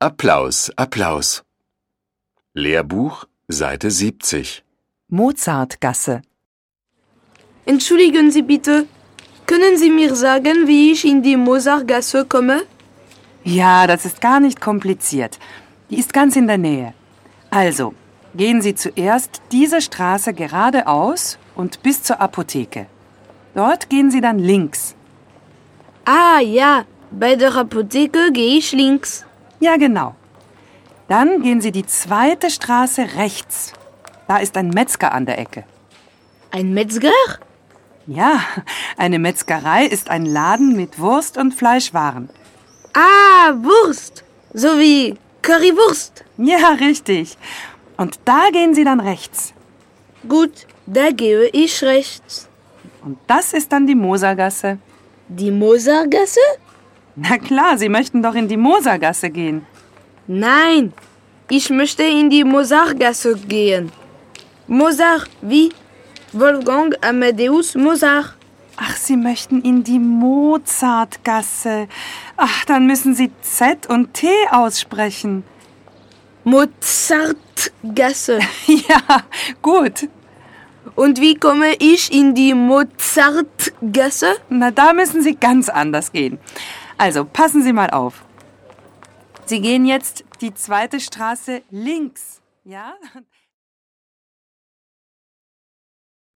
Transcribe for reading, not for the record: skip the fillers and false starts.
Applaus, Applaus. Lehrbuch, Seite 70. Mozartgasse. Entschuldigen Sie bitte, können Sie mir sagen, wie ich in die Mozartgasse komme? Ja, das ist gar nicht kompliziert. Die ist ganz in der Nähe. Also, gehen Sie zuerst diese Straße geradeaus und bis zur Apotheke. Dort gehen Sie dann links. Ah ja, bei der Apotheke gehe ich links. Ja, genau. Dann gehen Sie die zweite Straße rechts. Da ist ein Metzger an der Ecke. Ein Metzger? Ja, eine Metzgerei ist ein Laden mit Wurst- und Fleischwaren. Ah, Wurst, so wie Currywurst. Ja, richtig. Und da gehen Sie dann rechts. Gut, da gehe ich rechts. Und das ist dann die Mosergasse. Die Mozartgasse? Na klar, Sie möchten doch in die Mosergasse gehen. Nein, ich möchte in die Mozartgasse gehen. Mozart, wie? Wolfgang Amadeus Mozart. Ach, Sie möchten in die Mozartgasse. Ach, dann müssen Sie Z und T aussprechen. Mozartgasse. Ja, gut. Und wie komme ich in die Mozartgasse? Na, da müssen Sie ganz anders gehen. Also, passen Sie mal auf. Sie gehen jetzt die zweite Straße links, ja?